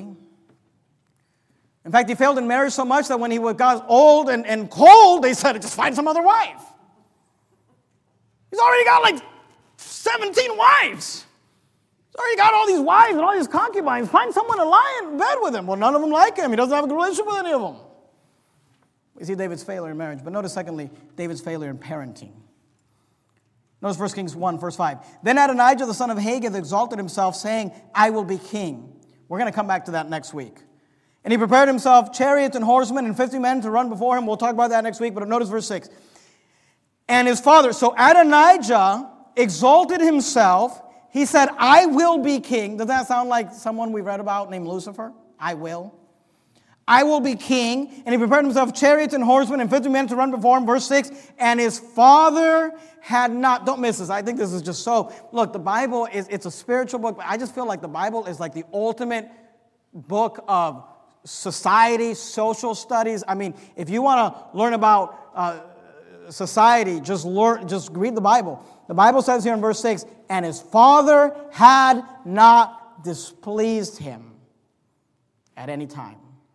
In fact, he failed in marriage so much that when he got old and cold, they said, just find some other wife. He's already got like 17 wives. He's already got all these wives and all these concubines. Find someone to lie in bed with him. Well, none of them like him. He doesn't have a good relationship with any of them. We see David's failure in marriage. But notice, secondly, David's failure in parenting. Notice 1 Kings 1, verse 5. Then Adonijah, the son of Haggith, exalted himself, saying, I will be king. We're going to come back to that next week. And he prepared himself chariots and horsemen and 50 men to run before him. We'll talk about that next week, but notice verse 6. And his father, so Adonijah exalted himself. He said, I will be king. Does that sound like someone we read about named Lucifer? I will be king. And he prepared himself chariots and horsemen and 50 men to run before him. Verse 6, and his father had not. Don't miss this. I think this is just so. Look, the Bible it's a spiritual book, but I just feel like the Bible is like the ultimate book of society, social studies. I mean, if you want to learn about society, just read the Bible. The Bible says here in verse 6, and his father had not displeased him at any time.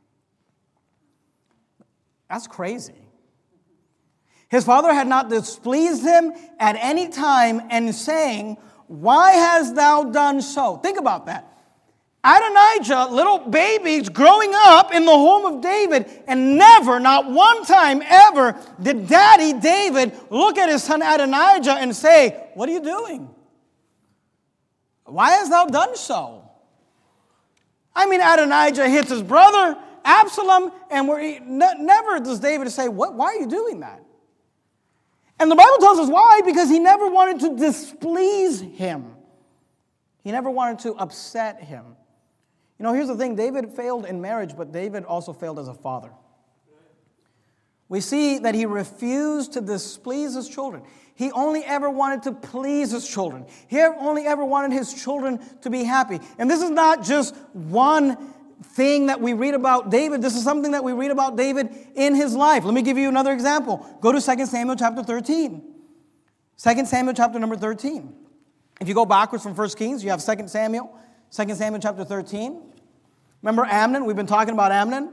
That's crazy. His father had not displeased him at any time, and saying, why hast thou done so? Think about that. Adonijah, little babies growing up in the home of David, and never, not one time ever, did Daddy David look at his son Adonijah and say, what are you doing? Why hast thou done so? I mean, Adonijah hits his brother, Absalom, and never does David say, why are you doing that? And the Bible tells us why, because he never wanted to displease him. He never wanted to upset him. You know, here's the thing. David failed in marriage, but David also failed as a father. We see that he refused to displease his children. He only ever wanted to please his children. He only ever wanted his children to be happy. And this is not just one thing that we read about David. This is something that we read about David in his life. Let me give you another example. Go to 2 Samuel chapter 13. 2 Samuel chapter number 13. If you go backwards from 1 Kings, you have 2 Samuel chapter 13. Remember Amnon? We've been talking about Amnon.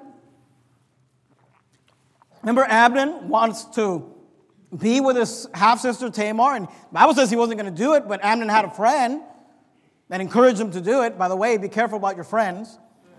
Remember Amnon wants to be with his half-sister Tamar, and the Bible says he wasn't going to do it, but Amnon had a friend that encouraged him to do it. By the way, be careful about your friends.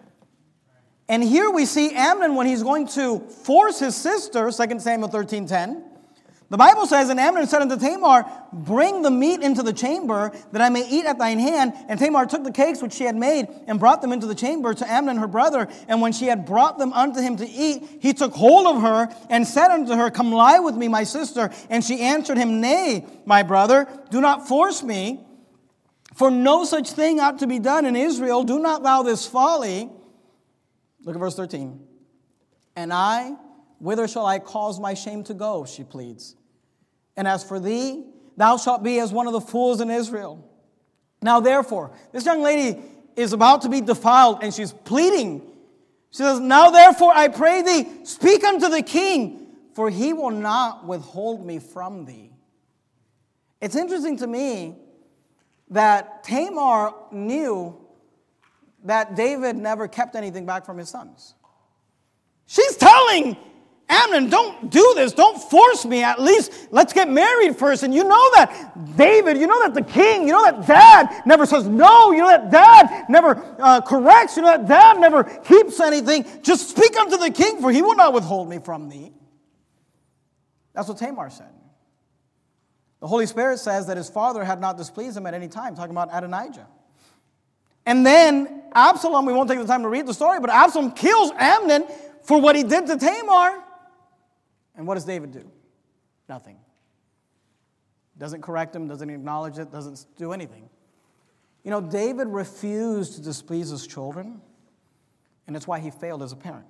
And here we see Amnon when he's going to force his sister, 2 Samuel 13:10. The Bible says, and Amnon said unto Tamar, bring the meat into the chamber, that I may eat at thine hand. And Tamar took the cakes which she had made, and brought them into the chamber to Amnon her brother. And when she had brought them unto him to eat, he took hold of her, and said unto her, come lie with me, my sister. And she answered him, nay, my brother, do not force me, for no such thing ought to be done in Israel. Do not thou this folly. Look at verse 13. And I, whither shall I cause my shame to go, she pleads. And as for thee, thou shalt be as one of the fools in Israel. Now therefore, this young lady is about to be defiled, and she's pleading. She says, now therefore, I pray thee, speak unto the king, for he will not withhold me from thee. It's interesting to me that Tamar knew that David never kept anything back from his sons. She's telling Amnon, don't do this. Don't force me. At least let's get married first. And you know that David, you know that the king, you know that dad never says no. You know that dad never corrects. You know that dad never keeps anything. Just speak unto the king, for he will not withhold me from thee. That's what Tamar said. The Holy Spirit says that his father had not displeased him at any time, talking about Adonijah. And then Absalom, we won't take the time to read the story, but Absalom kills Amnon for what he did to Tamar. And what does David do? Nothing. Doesn't correct him, doesn't acknowledge it, doesn't do anything. You know, David refused to displease his children, and that's why he failed as a parent.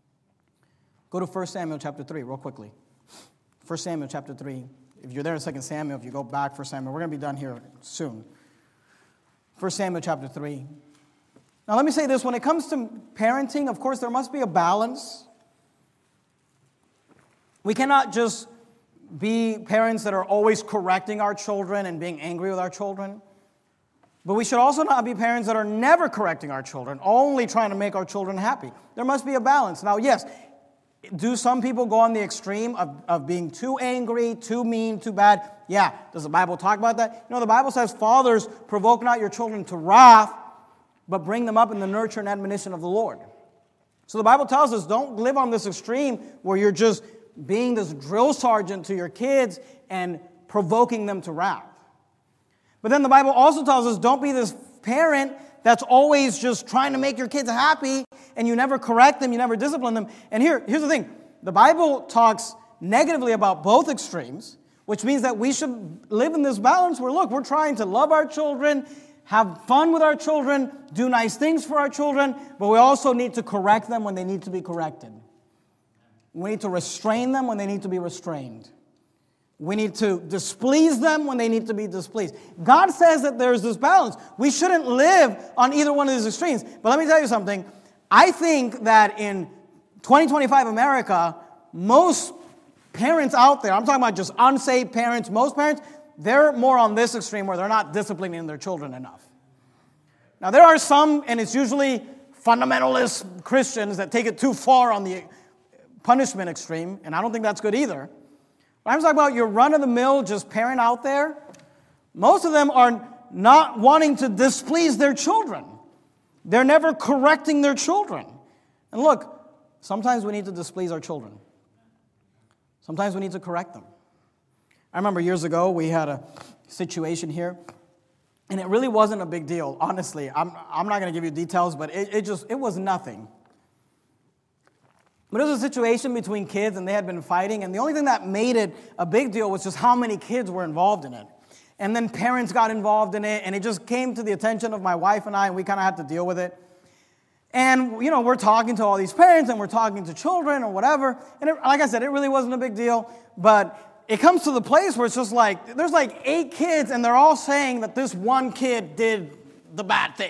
Go to 1 Samuel chapter 3 real quickly. 1 Samuel chapter 3. If you're there in 2 Samuel, if you go back 1 Samuel, we're going to be done here soon. 1 Samuel chapter 3. Now let me say this. When it comes to parenting, of course, there must be a balance. We cannot just be parents that are always correcting our children and being angry with our children. But we should also not be parents that are never correcting our children, only trying to make our children happy. There must be a balance. Now, yes, do some people go on the extreme of being too angry, too mean, too bad? Yeah. Does the Bible talk about that? You know, the Bible says, fathers, provoke not your children to wrath, but bring them up in the nurture and admonition of the Lord. So the Bible tells us, don't live on this extreme where you're just being this drill sergeant to your kids and provoking them to wrath. But then the Bible also tells us, don't be this parent that's always just trying to make your kids happy and you never correct them, you never discipline them. And here's the thing. The Bible talks negatively about both extremes, which means that we should live in this balance where, look, we're trying to love our children, have fun with our children, do nice things for our children, but we also need to correct them when they need to be corrected. We need to restrain them when they need to be restrained. We need to displease them when they need to be displeased. God says that there's this balance. We shouldn't live on either one of these extremes. But let me tell you something. I think that in 2025 America, most parents out there, I'm talking about just unsaved parents, most parents, they're more on this extreme where they're not disciplining their children enough. Now, there are some, and it's usually fundamentalist Christians that take it too far on the punishment extreme, and I don't think that's good either. But I'm talking about your run-of-the-mill just parent out there. Most of them are not wanting to displease their children. They're never correcting their children. And look, sometimes we need to displease our children. Sometimes we need to correct them. I remember years ago we had a situation here, and it really wasn't a big deal, honestly. I'm not going to give you details, but it was nothing. But it was a situation between kids, and they had been fighting, and the only thing that made it a big deal was just how many kids were involved in it. And then parents got involved in it, and it just came to the attention of my wife and I, and we kind of had to deal with it. And, we're talking to all these parents, and we're talking to children or whatever, and like I said, it really wasn't a big deal, but it comes to the place where it's just like, there's like 8 kids, and they're all saying that this one kid did the bad thing.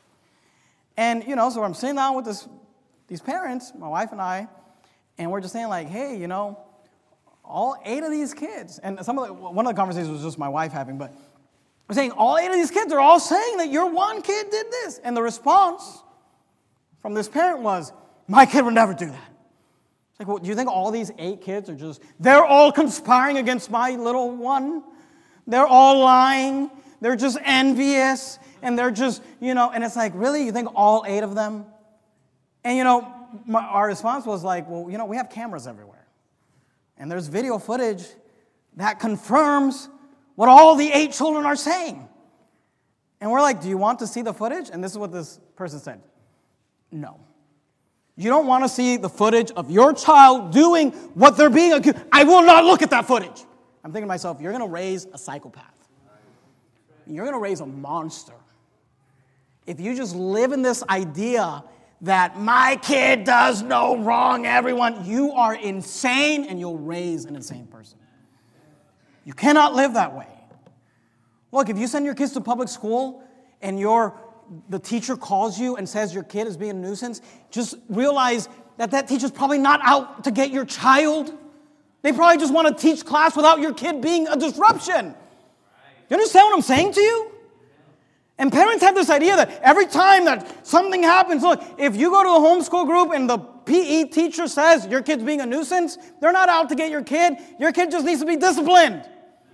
And, so I'm sitting down with these parents, my wife and I, and we're just saying like, hey, all 8 of these kids, and one of the conversations was just my wife having, but we're saying all 8 of these kids are all saying that your one kid did this. And the response from this parent was, my kid would never do that. It's like, well, do you think all these 8 kids are they're all conspiring against my little one? They're all lying. They're just envious. And they're just, and it's like, really? You think all 8 of them? And, our response was like, well, we have cameras everywhere. And there's video footage that confirms what all the 8 children are saying. And we're like, do you want to see the footage? And this is what this person said. No. You don't want to see the footage of your child doing what they're being accused. I will not look at that footage. I'm thinking to myself, you're going to raise a psychopath. You're going to raise a monster. If you just live in this idea that my kid does no wrong, everyone, you are insane and you'll raise an insane person. You cannot live that way. Look, if you send your kids to public school and the teacher calls you and says your kid is being a nuisance, just realize that teacher's probably not out to get your child. They probably just want to teach class without your kid being a disruption. You understand what I'm saying to you? And parents have this idea that every time that something happens, look, if you go to the homeschool group and the PE teacher says your kid's being a nuisance, they're not out to get your kid. Your kid just needs to be disciplined.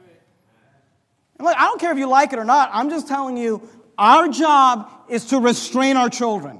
And look, I don't care if you like it or not. I'm just telling you, our job is to restrain our children.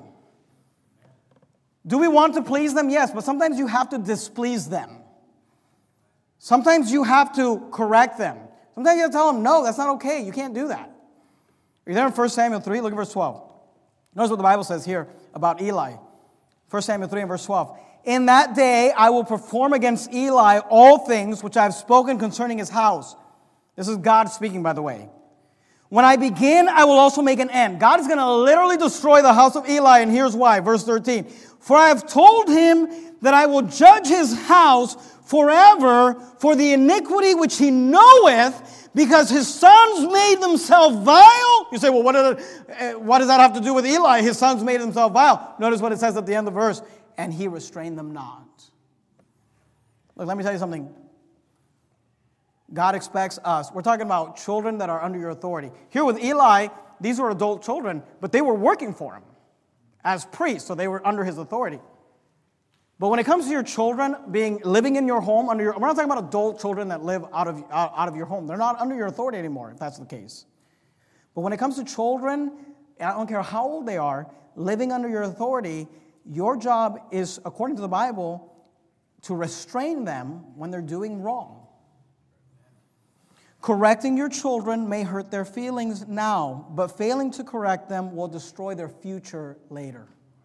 Do we want to please them? Yes, but sometimes you have to displease them. Sometimes you have to correct them. Sometimes you have to tell them, no, that's not okay. You can't do that. Are you there in 1 Samuel 3? Look at verse 12. Notice what the Bible says here about Eli. 1 Samuel 3 and verse 12. In that day I will perform against Eli all things which I have spoken concerning his house. This is God speaking, by the way. When I begin, I will also make an end. God is going to literally destroy the house of Eli, and here's why. Verse 13. For I have told him that I will judge his house forever for the iniquity which he knoweth, because his sons made themselves vile. You say, well, what does that have to do with Eli? His sons made themselves vile. Notice what it says at the end of the verse. And he restrained them not. Look, let me tell you something. God expects us. We're talking about children that are under your authority. Here with Eli, these were adult children, but they were working for him as priests, so they were under his authority. But when it comes to your children living in your home, we're not talking about adult children that live out of your home. They're not under your authority anymore, if that's the case. But when it comes to children, I don't care how old they are, living under your authority, your job is, according to the Bible, to restrain them when they're doing wrong. Correcting your children may hurt their feelings now, but failing to correct them will destroy their future later.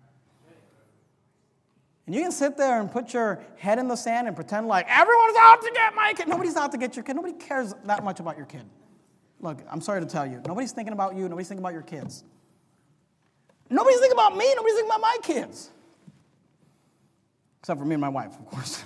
And you can sit there and put your head in the sand and pretend like everyone's out to get my kid. Nobody's out to get your kid. Nobody cares that much about your kid. Look, I'm sorry to tell you. Nobody's thinking about you. Nobody's thinking about your kids. Nobody's thinking about me. Nobody's thinking about my kids. Except for me and my wife, of course.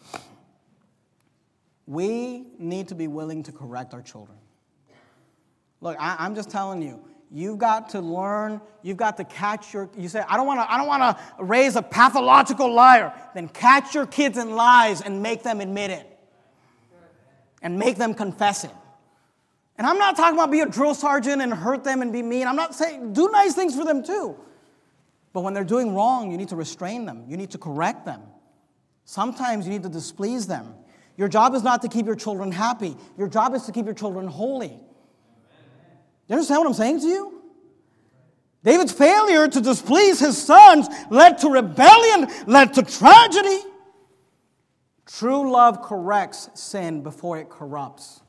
We need to be willing to correct our children. Look, I'm just telling you, you've got to learn, you've got to catch you say, I don't want to raise a pathological liar. Then catch your kids in lies and make them admit it. And make them confess it. And I'm not talking about be a drill sergeant and hurt them and be mean. I'm not saying, do nice things for them too. But when they're doing wrong, you need to restrain them. You need to correct them. Sometimes you need to displease them. Your job is not to keep your children happy. Your job is to keep your children holy. You understand what I'm saying to you? David's failure to displease his sons led to rebellion, led to tragedy. True love corrects sin before it corrupts.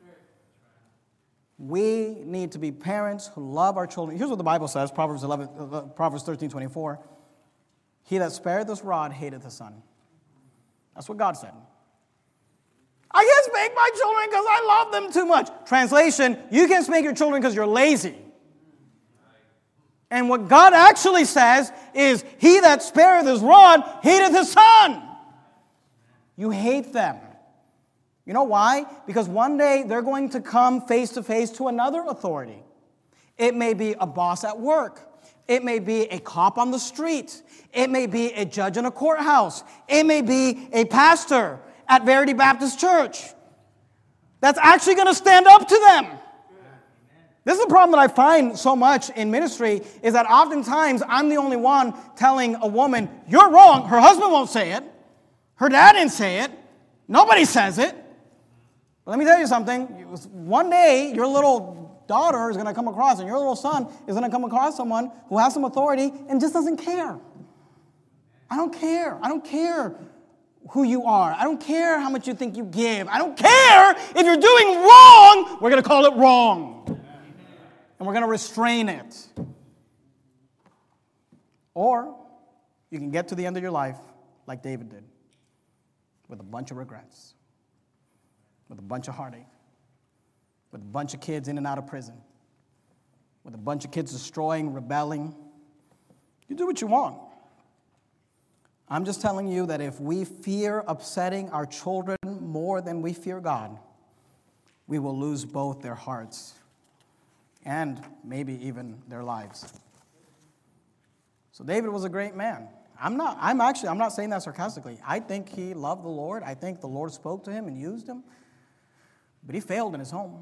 We need to be parents who love our children. Here's what the Bible says, Proverbs 13:24. He that spareth his rod hateth his son. That's what God said. I can't spank my children because I love them too much. Translation, you can spank your children because you're lazy. And what God actually says is, he that spareth his rod hateth his son. You hate them. You know why? Because one day they're going to come face to face to another authority. It may be a boss at work. It may be a cop on the street. It may be a judge in a courthouse. It may be a pastor at Verity Baptist Church that's actually going to stand up to them. This is the problem that I find so much in ministry, is that oftentimes I'm the only one telling a woman, you're wrong. Her husband won't say it. Her dad didn't say it. Nobody says it. But let me tell you something. One day, your little daughter is going to come across, and your little son is going to come across someone who has some authority and just doesn't care. I don't care. I don't care who you are. I don't care how much you think you give. I don't care if you're doing wrong. We're going to call it wrong. And we're going to restrain it. Or you can get to the end of your life like David did, with a bunch of regrets, with a bunch of heartache, with a bunch of kids in and out of prison, with a bunch of kids destroying, rebelling. You do what you want. I'm just telling you that if we fear upsetting our children more than we fear God, we will lose both their hearts and maybe even their lives. So David was a great man. I'm not saying that sarcastically. I think he loved the Lord. I think the Lord spoke to him and used him. But he failed in his home.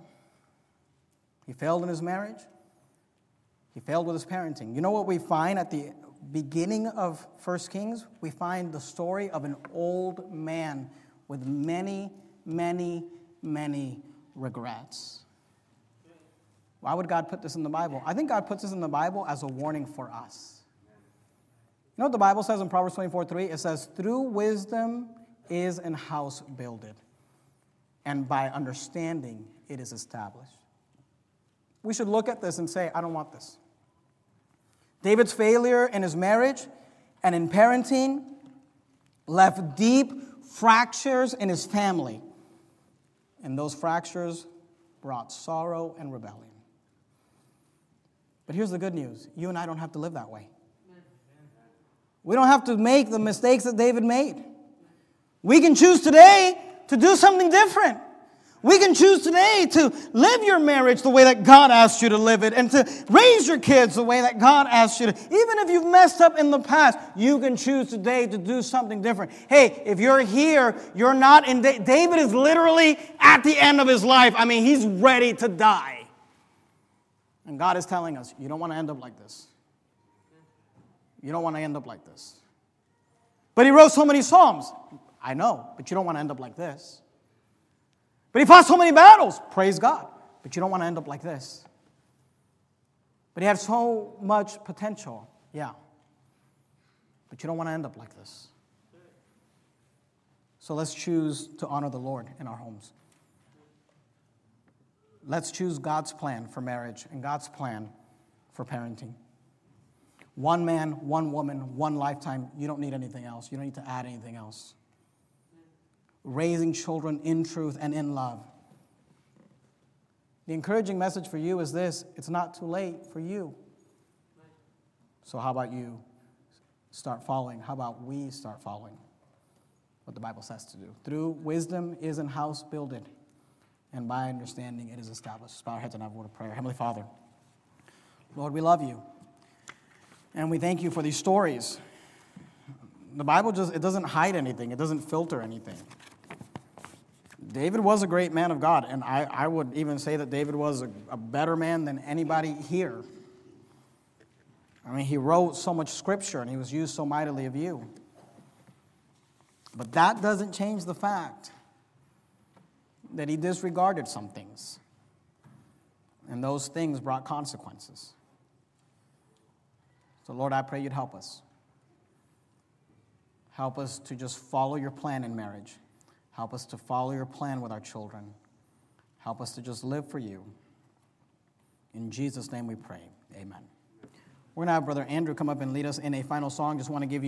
He failed in his marriage. He failed with his parenting. You know what we find at the beginning of 1 Kings? We find the story of an old man with many, many, many regrets. Why would God put this in the Bible? I think God puts this in the Bible as a warning for us. You know what the Bible says in Proverbs 24:3? It says, through wisdom is an house builded, and by understanding it is established. We should look at this and say, I don't want this. David's failure in his marriage and in parenting left deep fractures in his family. And those fractures brought sorrow and rebellion. But here's the good news. You and I don't have to live that way. We don't have to make the mistakes that David made. We can choose today to do something different. We can choose today to live your marriage the way that God asked you to live it, and to raise your kids the way that God asked you to. Even if you've messed up in the past, you can choose today to do something different. Hey, if you're here, you're not in... David is literally at the end of his life. I mean, he's ready to die. And God is telling us, you don't want to end up like this. You don't want to end up like this. But he wrote so many Psalms. I know, but you don't want to end up like this. But he fought so many battles. Praise God. But you don't want to end up like this. But he had so much potential. Yeah. But you don't want to end up like this. So let's choose to honor the Lord in our homes. Let's choose God's plan for marriage and God's plan for parenting. One man, one woman, one lifetime. You don't need anything else. You don't need to add anything else. Raising children in truth and in love. The encouraging message for you is this: it's not too late for you. So how about you start following? How about we start following what the Bible says to do? Through wisdom is an house builded, and by understanding it is established. Let's bow our heads and have a word of prayer. Heavenly Father, Lord, we love you. And we thank you for these stories. The Bible it doesn't hide anything. It doesn't filter anything. David was a great man of God, and I would even say that David was a better man than anybody here. I mean, he wrote so much scripture, and he was used so mightily of you. But that doesn't change the fact that he disregarded some things, and those things brought consequences. So, Lord, I pray you'd help us. Help us to just follow your plan in marriage. Help us to follow your plan with our children. Help us to just live for you. In Jesus' name we pray. Amen. We're going to have Brother Andrew come up and lead us in a final song. Just want to give you